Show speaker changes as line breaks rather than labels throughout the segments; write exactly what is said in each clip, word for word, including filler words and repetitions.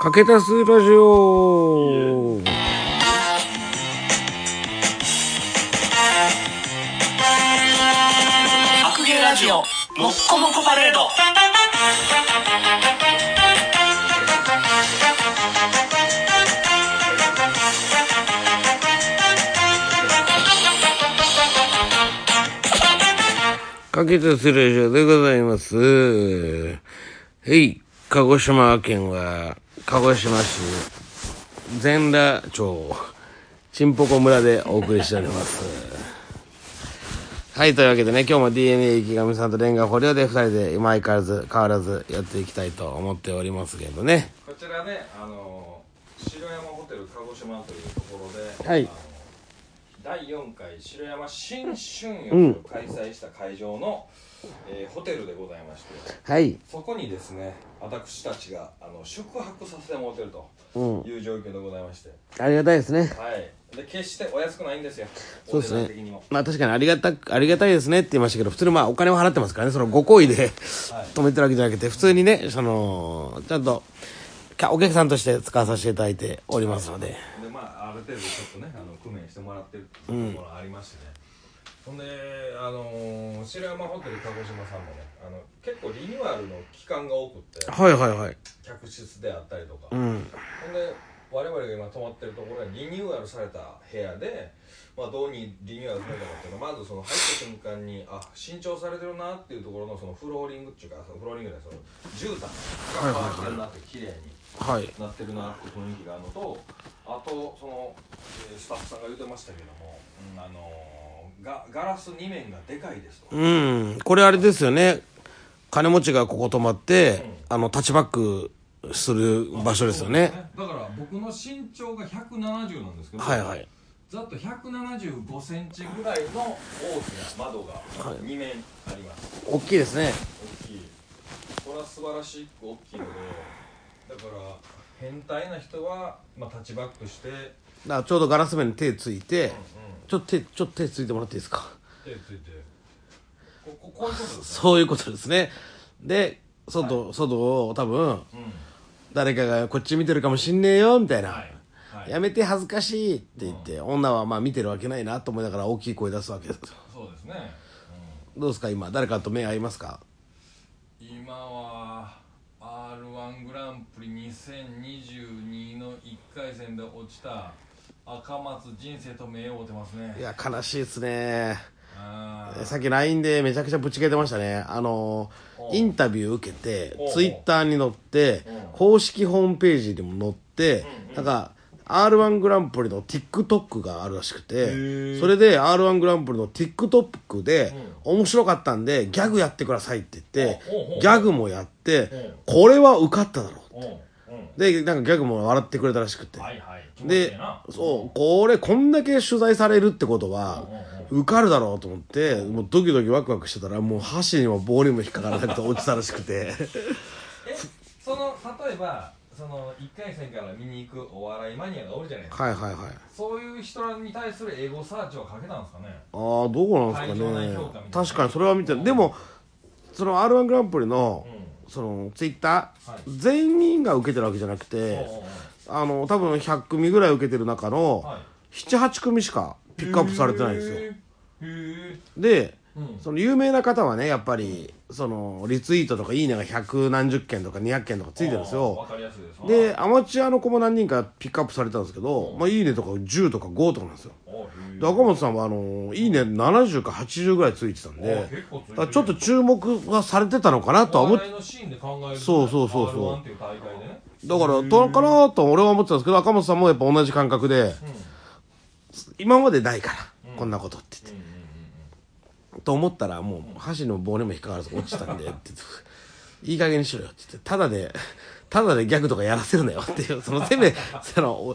駆け足すラジオ。
白芸ラジオもっこもこパレード。
駆け足すラジオでございます。はい、鹿児島県は鹿児島市全羅町ちんぽこ村でお送りしております。はい、というわけでね、今日も ディーエヌエー 池上さんとレンガ堀尾でふたりで今相変わらず変わらずやっていきたいと思っておりますけどね。
こちらね、あの城山ホテル鹿児島というところで、
はい、
あのだいよんかい城山新春浴を開催した会場の、うんえー、ホテルでございまして、
はい、
そこにですね、私たちがあの宿泊させてもらってるという状況でございまして、
うん、ありがたいですね。
はい、で決してお安くないんですよ。
そうですね。
お値段的にも
まあ確かにありがたありがたいですねって言いましたけど、普通にまあお金も払ってますからね、そのご好意で、はい、止めてるわけじゃなくて、普通にね、そのちゃんとお客さんとして使わさせていただいておりますので、
でまあある程度ちょっとね、あの工面してもらってるところがありましてね。うん、ほんであのー、城山ホテル鹿児島さんもね、あの結構リニューアルの期間が多くって、
はいはいはい、
客室であったりとか、
うん、
ほんで我々が今泊まってるところはリニューアルされた部屋で、まあ、どうにリニューアルされたかっていうのは、まずその入った瞬間にあ新調されてるなっていうところのそのフローリングっていうか、そのフローリングでその絨毯が変わってるなって綺麗になってるなって雰囲気があるのと、あとその、えー、スタッフさんが言ってましたけども、うん、あのー、ガ, ガラスに面がでかいですと。
うん、これあれですよね、金持ちがここ泊まって、うん、あのタッチバックする場所ですよ ね, ね
だから僕の身長がひゃくななじゅうなんですけど、
はいはい、
ざっとひゃくななじゅうごセンチぐらいの大きな窓がに面あります、
はい、大きいですね。
大きい、これは素晴らしく大きいので、だから変態な人は、まあ、タッチバックして、だ
からちょうどガラス面に手ついて、うんうん、ちょっと手ちょっと手ついてもらっていいですか。
手ついてこここういうことですね。
そういうことですね。で外、はい、外を多分、うん、誰かがこっち見てるかもしんねえよみたいな、はいはい、やめて恥ずかしいって言って、うん、女はまあ見てるわけないなと思いながら大きい声出すわけです。
そうですね、
うん、どうですか今誰かと目合いますか。
今は アールワン グランプリにせんにじゅうにのいっかい戦で落ちた赤松人生と目を追ってますね。
いや悲しいですね。さっき ライン でめちゃくちゃぶち切れてましたね。あのインタビュー受けてツイッターに載って公式ホームページにも載ってなんか アールワン グランプリの TikTok があるらしくて、それで アールワン グランプリの TikTok で面白かったんでギャグやってくださいって言ってギャグもやってこれは受かっただろうってでなんかギャグも笑ってくれたらしくて、でそうこれこんだけ取材されるってことは受かるだろうと思ってもうドキドキワクワクしてたらもう箸にも棒にも引っかからなくて落ちたらしくて
えその例えばそのいっかい戦から見に行くお笑いマニアがおるじゃないですか。
はいはいはい。
そういう人に対するエゴサーチをかけたんですかね。
ああどうなんですかね。確かにそれは見てる。でもその アールワン グランプリの、うん、そのツイッター、はい、全員が受けてるわけじゃなくてあの多分ひゃく組ぐらい受けてる中の、はい、ななはち組しかピックアップされてないんですよ。へで、うん、その有名な方はねやっぱりそのリツイートとかいいねが百何十件とかにひゃく件とかついてるんですよ。
わかりやすいです。
でアマチュアの子も何人かピックアップされたんですけど、まあ、いいねとかじゅうとかごとかなんですよ。で赤本さんはあのいいねななじゅうかはちじゅうぐらいついてたんでだからちょっと注目がされてたのかなとは思って、そうそうそうそう、だからどうかなと俺は思ってたんですけど赤本さんもやっぱ同じ感覚で、うん、今までないから、うん、こんなことって言って、うん、と思ったらもう箸の棒にも引っかからず落ちたんでっていい加減にしろよって言ってただでただでギャグとかやらせるなよっていうそのせめその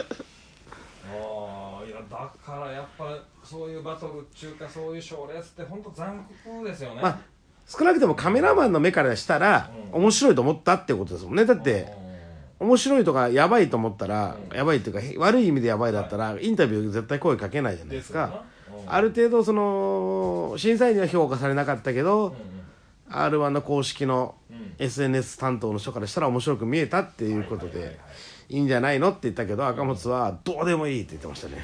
だからやっぱそういうバトル中かそういう賞レースって本当残酷ですよね。
まあ、少なくともカメラマンの目からしたら、うん、面白いと思ったってことですもんね。だって、うん、面白いとかやばいと思ったら、うん、やばいっていうか悪い意味でやばいだったら、はい、インタビュー絶対声かけないじゃないですか。です、うん、ある程度その審査員には評価されなかったけど、うん、 アールワン の公式の
うん
エスエヌエス 担当の人からしたら面白く見えたっていうこと
はいはいはい
でいいんじゃないのって言ったけど、赤松はどうでもいいって言ってましたね。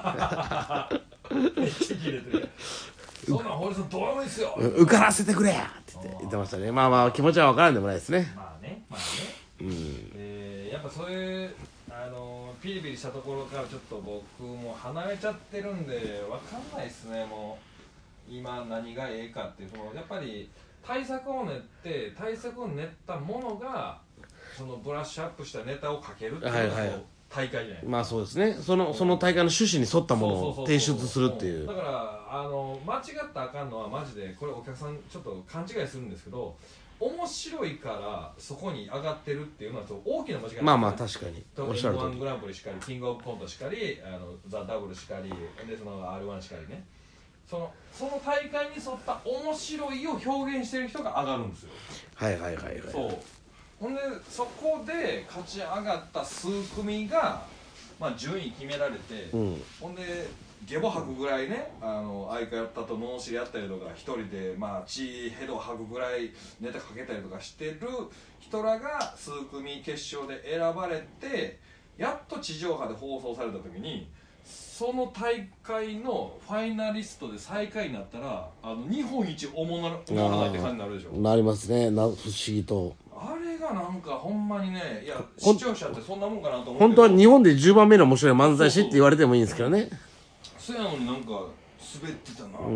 めっちゃキレてる。そんなん堀さんどうでもいいっすよ。
受からせてくれやって言って言ってましたね。まあまあ気持ちは分からんでもないですね。
まあね、まあね。
うん
えーやっぱそういうあのピリピリしたところからちょっと僕も離れちゃってるんでわかんないですね。もう今何がええかっていう、そのやっぱり対策を練って対策を練ったものがそのブラッシュアップしたネタをかけるっていうのが、
はいはい
大会じゃないですか。
まあそうですね。そのその大会の趣旨に沿ったものを提出するっていう。
だからあの間違ったらあかんのはマジでこれお客さんちょっと勘違いするんですけど、面白いからそこに上がってるっていうのはちょっと大きな間違いなんですよね。
まあまあ確かにおっしゃる
エム
とお
ワン
り。
グランプリしかり、キングオブコントしかり、あのザ・ダブルしかりで、その アールワン しかりね、そのその大会に沿った面白いを表現してる人が上がるんですよ。
はいはいはいはい。
そうほんでそこで勝ち上がった数組が、まあ、順位決められて、
うん、
ほんでゲボ吐くぐらいね、あの相方やったと罵り合ったりとか一人でまあ血ヘド吐くぐらいネタかけたりとかしてる人らが数組決勝で選ばれて、やっと地上波で放送された時にその大会のファイナリストで最下位になったら、あの日本一おもなおもろないって感じになるでしょ。
なりますね。な不思議と。
あれがなんかほんまにね、いや視聴者ってそんなもんかなと思って、
本当は日本でじゅうばんめの面白い漫才師って言われてもいいんですけどね。
そやのになんか滑ってたなとか、
うん、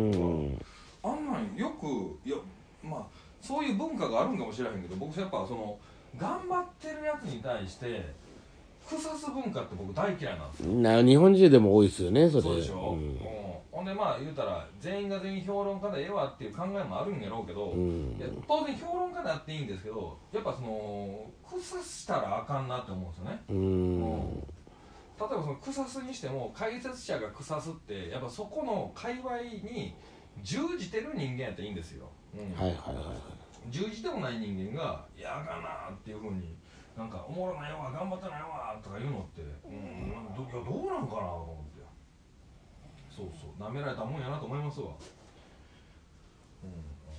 あんなんよく、いやまあそういう文化があるんかもしれへんけど、僕やっぱその頑張ってるやつに対して腐す文化って僕大嫌いなんですよ。
な日本人でも多いですよねそれ。
そうでしょ、
うん
うん、ほんでまあ言うたら全員が全員評論家でええわっていう考えもあるんやろうけど、
うん、
いや当然評論家であっていいんですけど、やっぱその腐したらあかんなって思うんですよね。
うん
うん例えばその腐すにしても解説者が腐すってやっぱそこの界隈に従事てる人間やったらいいんですよ、うん、
はいはいはいはい。
従事てもない人間が「いやあかんな」っていうふうになんか「おもろないわ頑張ってないわ」とか言うのって、うん、どいやどうなんかなと思って、そうそうなめられたもんやなと思いますわ、うん、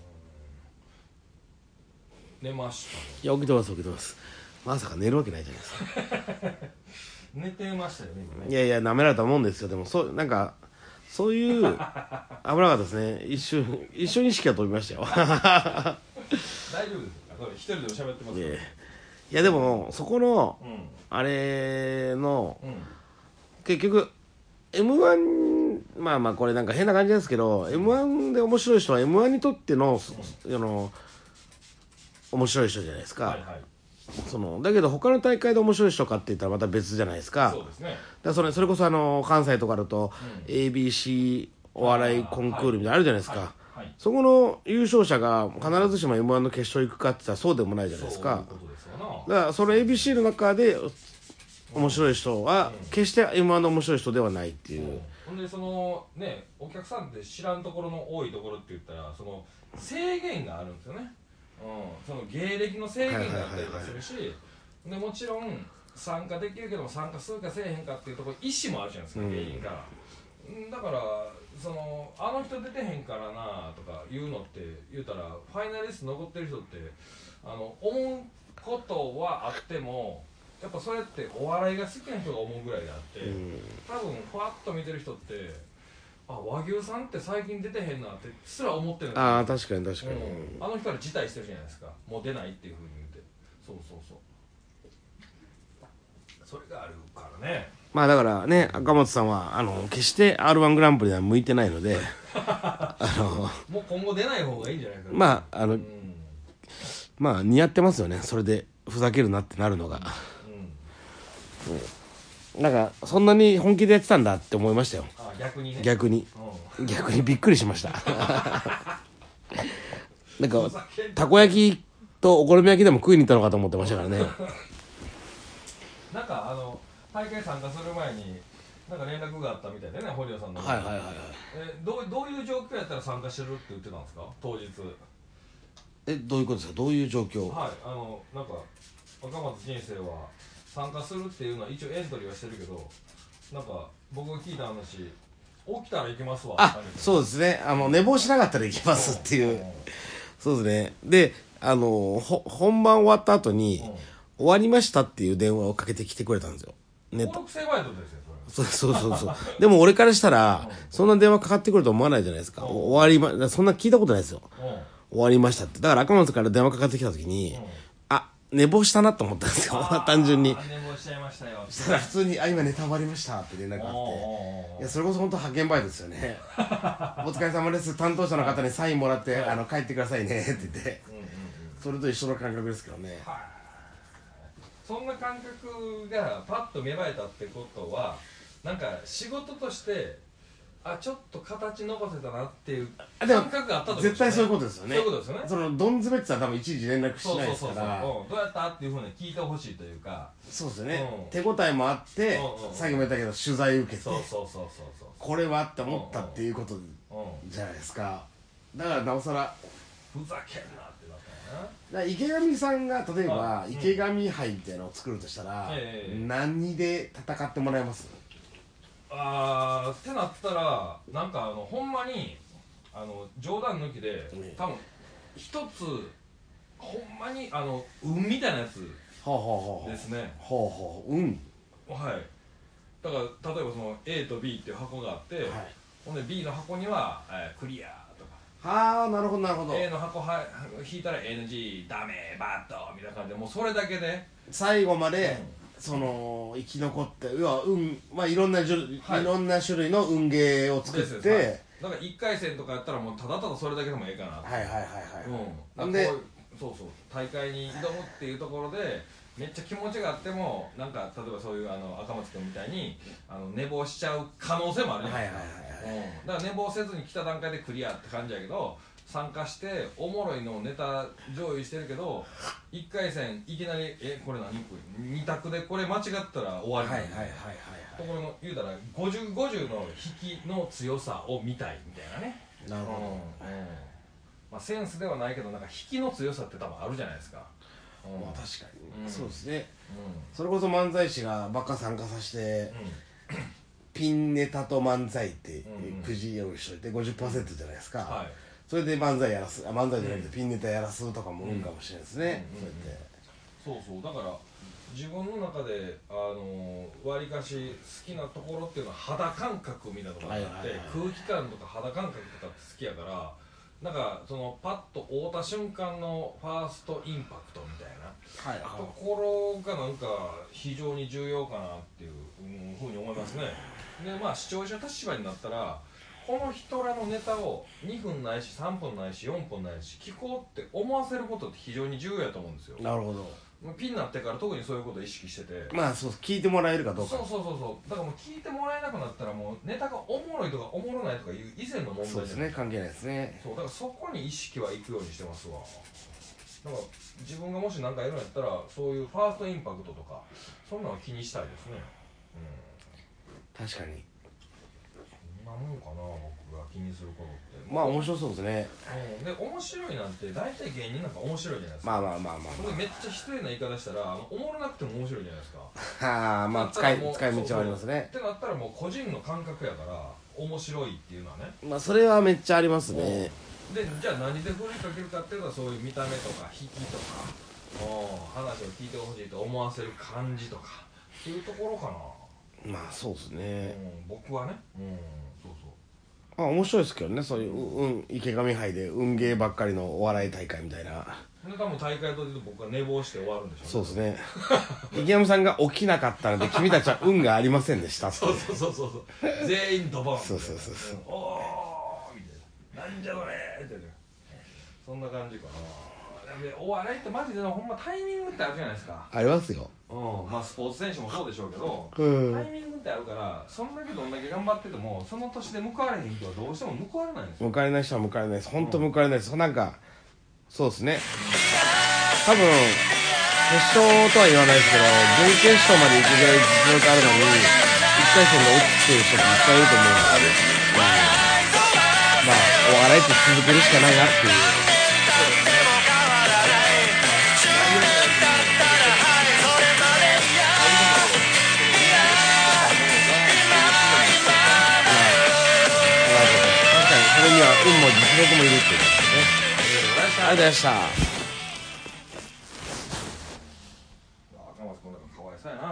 寝ましたね。
いや起きてます起きてます。まさか寝るわけないじゃないですか。
寝てましたよね今ね。
いやいや舐められたもんですよ。でもそうなんかそういう危なかったですね。一瞬一瞬意識が飛びましたよ。
大丈夫ですか？これ一人でも喋ってます
い
よ。
やいやでもそこの
うん
あれの
うん
結局 エムワン まあまあこれなんか変な感じですけど エムワン で面白い人は エムワン にとっての、うん、あの面白い人じゃないですか、
はいはい、
そのだけど他の大会で面白い人かって言ったらまた別じゃないですか。
そうですね。
だからそれそれこそあの関西とかだと、うん、エービーシー お笑いコンクールみたいなのあるじゃないですか、はいはいはい、そこの優勝者が必ずしも エムワン の決勝行くかって言ったらそうでもないじゃないですか。
そういうことですよな。
だからその エービーシー の中で面白い人は決して エムワン の面白い人ではないっていう、
ほんでそのねお客さんって知らんところの多いところって言ったらその制限があるんですよね、うん、その芸歴の制限があったりとかするし、でもちろん参加できるけども参加するかせえへんかっていうところ意思もあるじゃないですか、芸人から、うん、だからそのあの人出てへんからなとか言うのって言うたらファイナリスト残ってる人ってあの思うことはあってもやっぱそれってお笑いが好きな人が思うぐらいであって、うん、多分ふわっと見てる人ってあ和牛さんって最近出てへんなってすら思ってるんですよ。
ああ確かに確かに、
うん、あの人ら辞退してるじゃないですか、もう出ないっていうふうに言って、そうそうそうそれがあるからね。
まあだからね赤松さんはあの決して アールワン グランプリには向いてないのであの
もう今後出ない方がいいんじゃないかな。
まああの、うん、まあ似合ってますよねそれでふざけるなってなるのが、うんうん、なんかそんなに本気でやってたんだって思いましたよ。
あ逆にね、
逆に、うん、逆にびっくりしましたなんかたこ焼きとお好み焼きでも食いに行ったのかと思ってましたからね
なんかあの大会参加する前になんか連絡があったみたいでね、堀尾さんの。
はいはいはいはい。
えどうどういう状況やったら参加してるって言ってたんですか当日。
えどういうことですか、どういう状況。
はい、あのなんか若松人生は参加するっていうのは一応エントリーはしてるけど、なんか僕が聞いた話、起きたら行きますわ。
あ、そうですね、あの寝坊しなかったら行きますっていう。 そうですね。で、あの、ほ本番終わった後に、終わりましたっていう電話をかけてきてくれたんですよ。ネット。
登録制バイトですよ、それ。
そうそうそうそう。でも俺からしたら、そんな電話かかってくると思わないじゃないですか。終わりま、そんな聞いたことないですよ。終わりましたって。だから赤松から電話かかってきた時に、あ、寝坊したなと思ったんですよ。単純に。
寝坊しちゃいましたよ。
そしたら普通に、あ、今ネタ終わりましたって連絡があって。いや、それこそ本当派遣バイトですよね。お疲れ様です。担当者の方にサインもらって、あの、帰ってくださいねって言って。それと一緒の感覚ですけどね。
そんな感覚がパッと芽生えたってことは、なんか仕事としてあちょっと形残せたなっていう感覚があったと、
絶対そういうことですよね。
そういうことですよね。
そのどん詰めって言ったら多分いちいち連絡しないですから。
そうそうそうそう、うん、どうやったっていうふうに聞いてほしいというか。
そうですね、
うん、
手応えもあって、
うんうん、
さっきも言ったけど取材受けて、
そうそうそうそうそう、
これはって思ったっていうことじゃないですか。だからなおさら
ふざけんなってなったよな。
だから池上さんが例えば池上杯みたいなのを作るとしたら、うん、何で戦ってもらえます？
あーってなったらなんかあのほんまにあの冗談抜きで、ね、多分一つほんまにあの運みたいなやつですね。
ほうほう、運。
はい。だから例えばその エー と ビー っていう箱があって、はい、ほんで ビー の箱には、えー、クリアとか。
はあ、なるほどなるほど。
A の箱は引いたら エヌジー ダメバットみたいな感じでもうそれだけで
最後まで、うん、その生き残って要は運、まあいろんな種類、はい、いろんな種類の運ゲーを作って、はい、
だからいっかい戦とかやったらもうただただそれだけでもええかなって。
はいはいはいはい、
うん、なんでそうそう大会に挑むっていうところでめっちゃ気持ちがあってもなんか例えばそういうあの赤松君みたいにあの寝坊しちゃう可能性もあるじゃないですか。だから寝坊せずに来た段階でクリアって感じやけど参加しておもろいのをネタ上位してるけどいっかい戦いきなりえこれ何これに択でこれ間違ったら終わりなんでところの言うたらごじゅうごじゅうの引きの強さを見たいみたいなね。
なるほど、うんうん、
まあ、センスではないけどなんか引きの強さって多分あるじゃないですか。
うん、まあ確かに、うん、そうですね、
うん、
それこそ漫才師がばっか参加させて、うん、ピンネタと漫才ってくじ用意しといて ごじゅっパーセント じゃないですか、はい、それで漫才やらす、あ漫才じゃなくてピンネタやらすとかも運かもしれないですね、
そうやってそうそうだから自分の中であのわりかし好きなところっていうのは肌感覚みたいなのがあって、空気感とか肌感覚とかって好きやからなんかそのパッと会うた瞬間のファーストインパクトみたいな、はいはい、ところがなんか非常に重要かなっていうふうに思いますね。でまあ視聴者立場になったらこの人らのネタをにふんないしさんぷんないしよんぷんないし聞こうって思わせることって非常に重要やと思うんですよ。
なるほど。
ピンになってから特にそういうことを意識してて
まあそう聞いてもらえるかどうか。
そうそうそうそうだからもう聞いてもらえなくなったらもうネタがおもろいとかおもろないとかいう以前の問題じゃない。
そうですね関係ないですね。
そうだからそこに意識はいくようにしてますわ。だから自分がもし何かやるんやったらそういうファーストインパクトとかそんなの気にしたいですね。
うん、確かに
そんなもんかな僕が気にすることって。
まあ面白そうですね。
うん、で面白いなんて大体芸人なんか面白いじゃないですか。
まあまあまあまあ、まあ、
それめっちゃ失礼な言い方したらあのおもろなくても面白いじゃないですか。
はあまあ使い使い道はありますね。
ってなったらもう個人の感覚やから面白いっていうのはね。
まあそれはめっちゃありますね。
でじゃあ何で振りかけるかっていうのはそういう見た目とか引きとか話を聞いてほしいと思わせる感じとかっていうところかな。
まあそうですね、
うん、僕はね、うん、そうそう
まあ面白いですけどねそういう、うん、池上杯で運ゲーばっかりのお笑い大会みたいな。
で多分大会と僕は寝坊して終わるんでしょうね。
そうですね池上さんが起きなかったので君たちは運がありませんでしたって
そうそうそうそうそう全員ドボン
そうそうそうそう、
うん、おーみたいななんじゃこれってそんな感じかな。でお笑いってマジでほんまタイミングってあるじゃないですか。
ありますよ。
うんまあスポーツ選手もそうでしょうけど、
うん、
タイミングってあるからそんだけどんだけ頑張っててもその年で報われへん人はどうしても報われないんですよ。
報われない人は報われないです本当報われないです、うん、なんかそうですね多分決勝とは言わないですけど準決勝まで行くぐらい実力あるのにいっかい戦で落ちてる人っていっぱいいると思うんですよ、うん、まあお笑いって続けるしかないなっていう。それには運も実力もいるっていうことですね。
した
ありがとうございました。
赤松君なんかかわいそうやな。